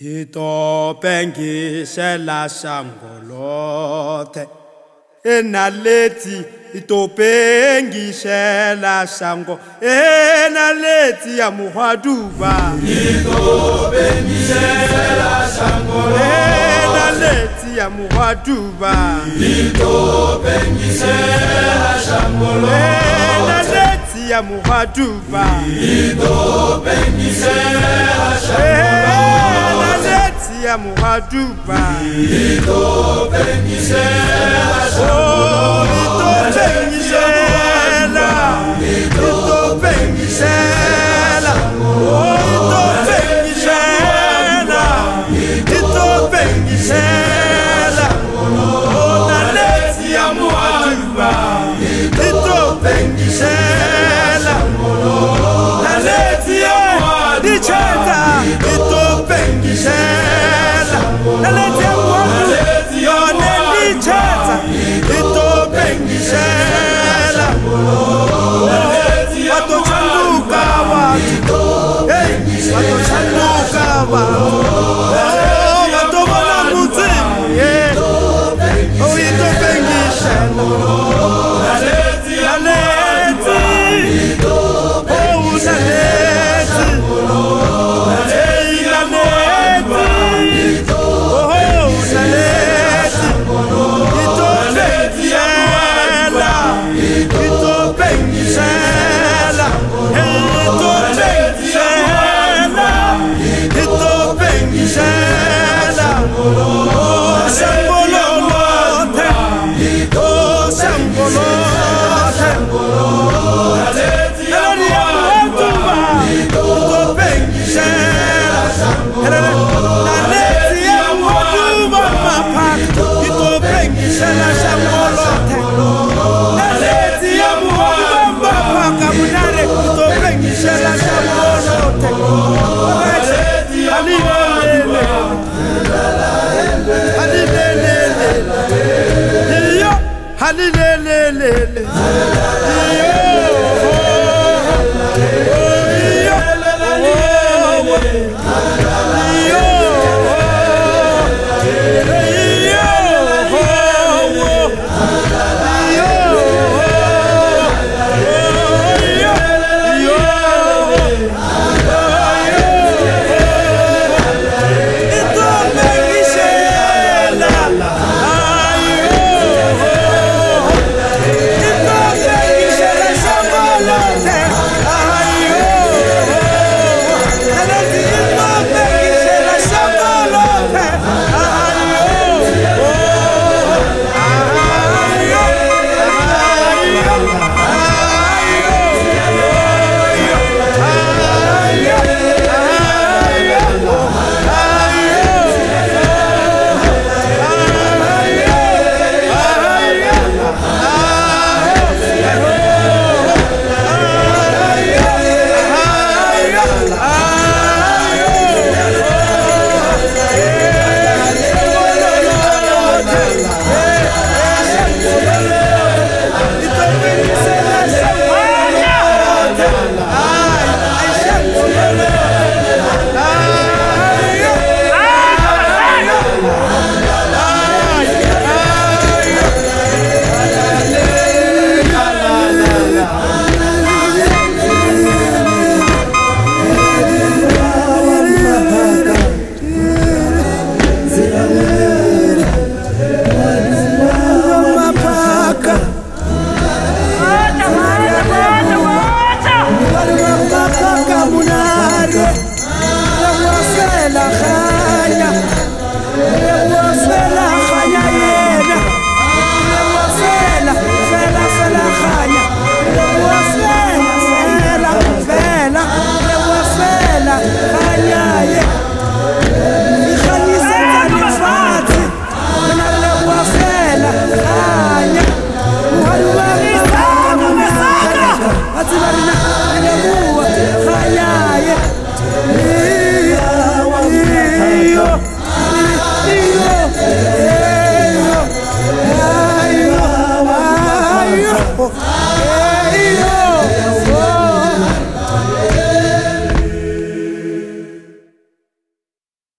Ito pengi sela sangolote enaleti ito pengi sela sango enaleti ya muhaduba ito pengi sela sangolote enaleti ya muhaduba ito pengi sela sangolote enaleti ya muhaduba ito pengi sela sangolote ya muhaduba ito pengi sela sangolote ito pengi sela naleti ya muhaduba ito pengi sela naleti ya dicheta ito pengi sela naleti ya muhaduba yone dicheta ito pengi sela watochanduka watu watochanduka watu watobona muzimu ito pengi sela naleti